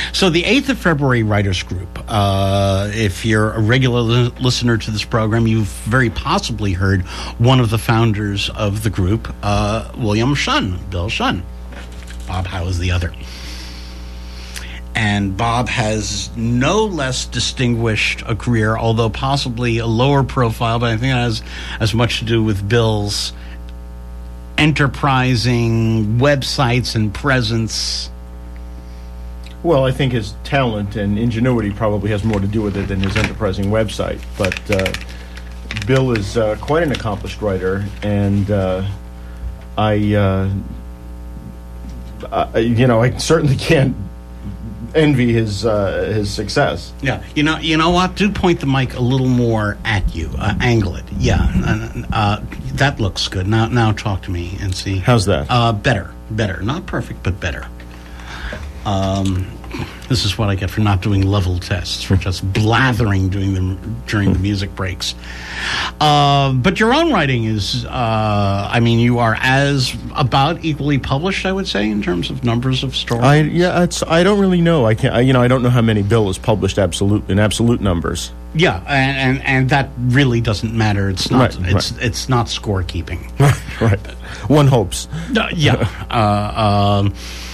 So the 8th of February Writers Group, if you're a regular listener to this program, you've very possibly heard one of the founders of the group, William Shun, Bill Shun. Bob Howe is the other. And Bob has no less distinguished a career, although possibly a lower profile, but I think it has as much to do with Bill's enterprising websites and presence. Well, I think his talent and ingenuity probably has more to do with it than his enterprising website. But Bill is quite an accomplished writer, and I certainly can't envy his success. Yeah, you know what? Do point the mic a little more at you, angle it. Yeah, that looks good. Now talk to me and see. How's that? Better, not perfect, but better. This is what I get for not doing level tests, for just blathering doing them during the music breaks. But your own writing is, you are as about equally published, I would say, in terms of numbers of stories. I don't really know. I don't know how many Bill has published in absolute numbers. Yeah, and that really doesn't matter. It's not. Right. It's not scorekeeping. Right. One hopes. Yeah.